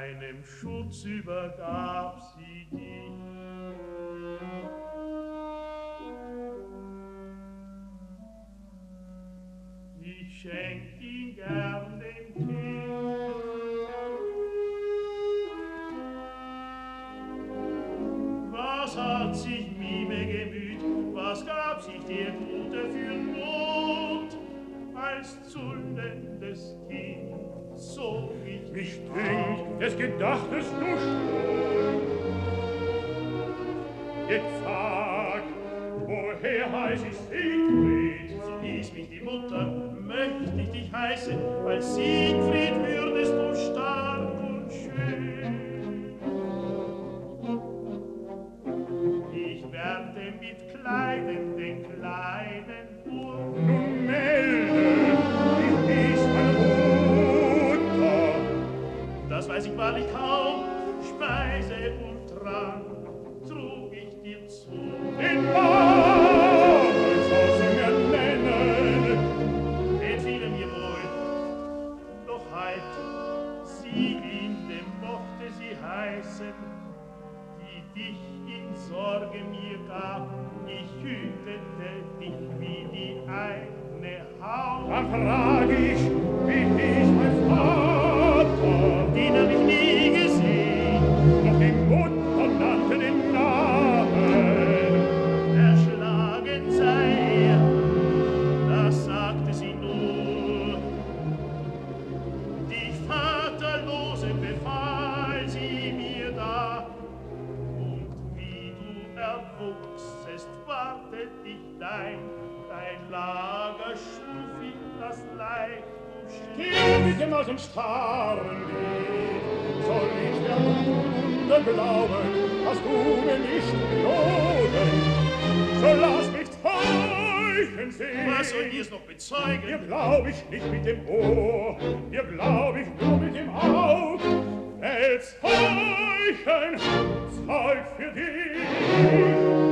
meinem Schutz übergab sie dich. Ich schenk ihn gern dem Kind. Was hat sich Mime gemüht, was gab sich der Gute für Not, als zullendes Kind zog ich mich dünkt, des Gedachtes du schon. Jetzt sag, woher heiß ich Siegfried? Sie hieß mich die Mutter, möcht ich dich heißen, als Siegfried würdest du stark und schön. Ich werde mit Kleiden den kleinen Burg. Nun melde, wie hieß meine Mutter? Das weiß ich wahrlich kaum, Speise und Trank trug ich dir zu. Den Namen soll sie mir nennen. Empfehle mir wohl, doch halt, Sieglinde mochte sie heißen, die dich in Sorge mir gab. Ich hütete dich wie die eine Haut. Dann frag ich, wie hieß mein Vater? Den hab ich nie gesehen, doch die Mutter nannte den Namen. erschlagen sei er, das sagte sie nur. Die Vaterlose befahl sie mir da, und wie du erwuchsest, wartet dich dein Lager schuf ich das Leid. Geh mit dem alten Starren Lied, soll ich der Wunder glauben, hast du mir nicht gelogen, so lass mich Zeichen sehen. Was soll dir's noch bezeugen? Dir glaub ich nicht mit dem Ohr, dir glaub ich nur mit dem Aug, Zeichen, Zeug für dich.